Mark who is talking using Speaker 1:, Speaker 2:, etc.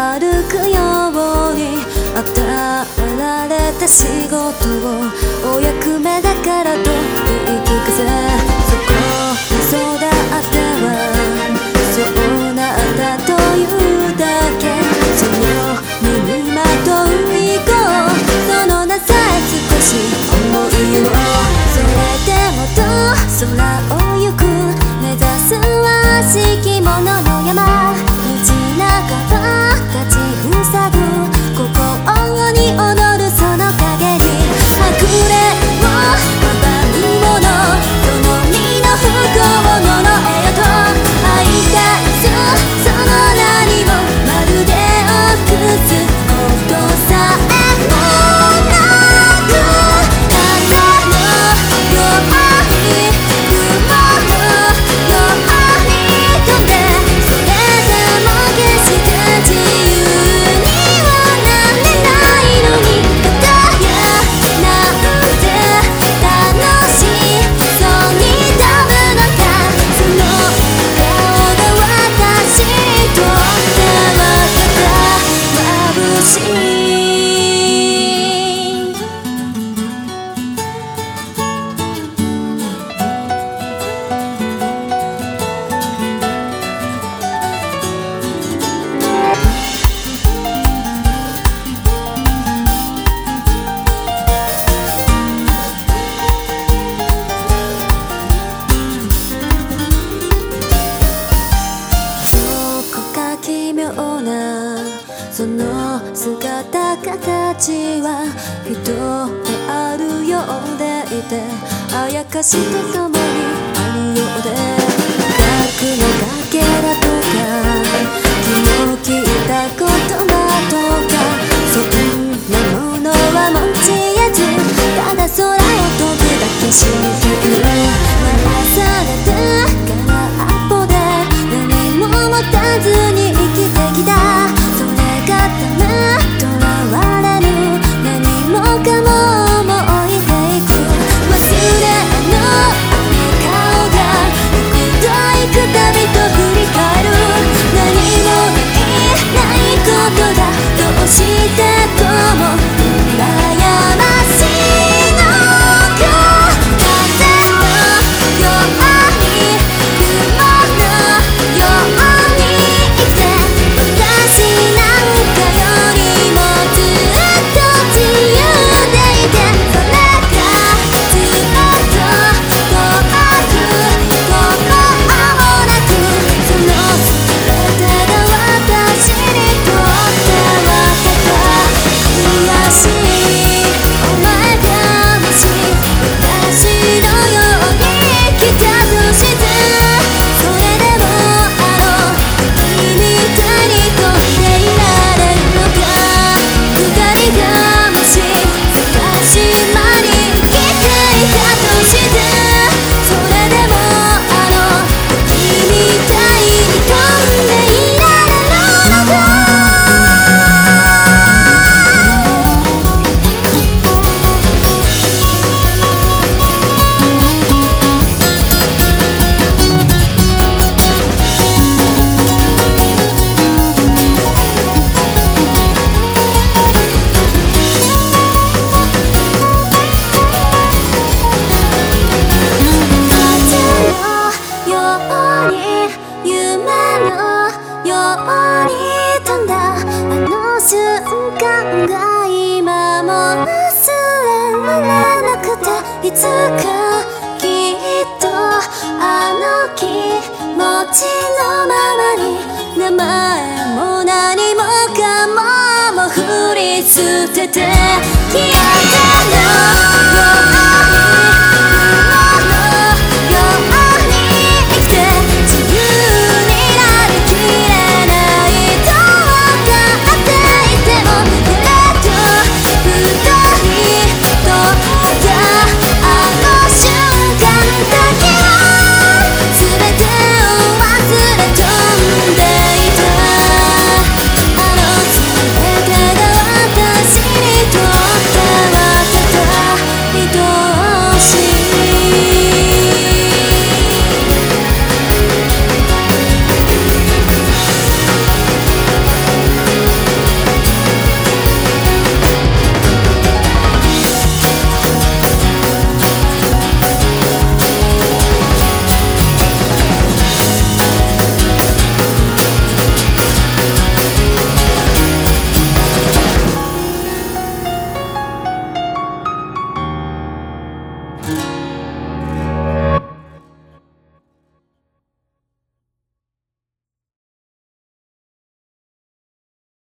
Speaker 1: 歩くように与えられた仕事をお役目だからと言い聞かせ、そこで育ってはそうなったというだけ。その身にまとう以降、その名さえ少し思いを、それでもと空を行く目指すは敷物の山、道半ば立ちふさぐ心に踊るその影にあくれを奪うもの、その身の不幸を呪えよと愛がすその何もまるで臆すことさえもなく、風のように雲のように飛んで、それでも決して自由にはなれないのに、片やなんて楽しそうに飛ぶのか、その顔が私にとってはただ眩しい。どこか奇妙なその姿形は人であるようでいて、あやかしとともにあるようで、核のかけらとか気の利いた言葉とか、そんなものは持ち得ず、ただ空を飛ぶだけ知ってる。鳴らされて空っぽで何も持たずに生きてきた、それがダメとらわれる、何もかも置いていく、忘れのあの顔が幾度幾度と振り返る、何もないことだどうしてとも羨ましいのか、風のように雲のように生きて、私なんかよりもずっと自由でいて、それがずっと遠く心もなく、その全てが私にとってはただ悔しい。お前がもし私のように来たとして、それでも君みたいに飛んでいられるのか、二人がもし探し間に生きていたとして、それでも君みたいに飛んでいられるのか。風のように夢のように飛んだあの瞬間が今も忘れられなくて、いつかきっとあの気持ちのままに名前も何もかも振り捨てて